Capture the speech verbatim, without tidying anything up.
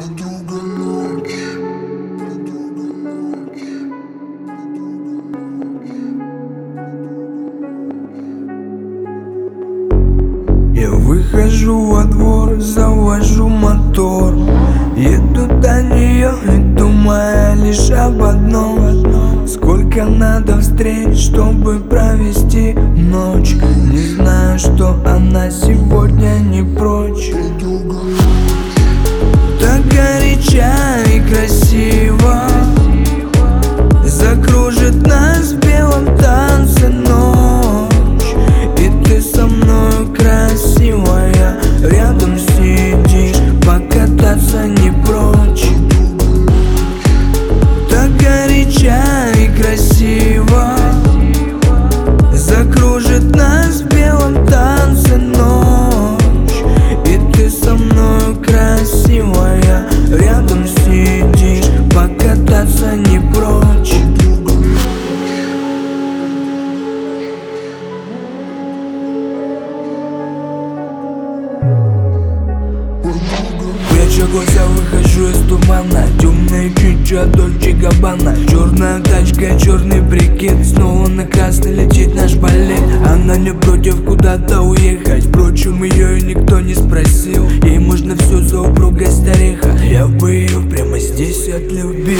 Подруга ночи, подруга ночи, Я выхожу во двор, завожу мотор, еду до нее и думаю лишь об одном: сколько надо встреч, чтобы провести ночь. Не знаю, что она сегодня не прочь. подруга ночи, Так горяча и красиво закружит нас в белом танце ночь. И ты со мною красивая, рядом сидишь, покататься не прочь. Так горяча и красиво закружит нас в белом танце ночь. И ты со мною красивая, рядом сидишь, покататься не прочь. Пряча глаза, выхожу из тумана, темная чуча, Дольче Габбана. Черная тачка, черный прикид, снова на красный летит наш болид. Она не против куда-то уехать, впрочем, ее и никто не спросил. Ей можно все за упругой стариха, я бы ее прямо здесь отлюбил.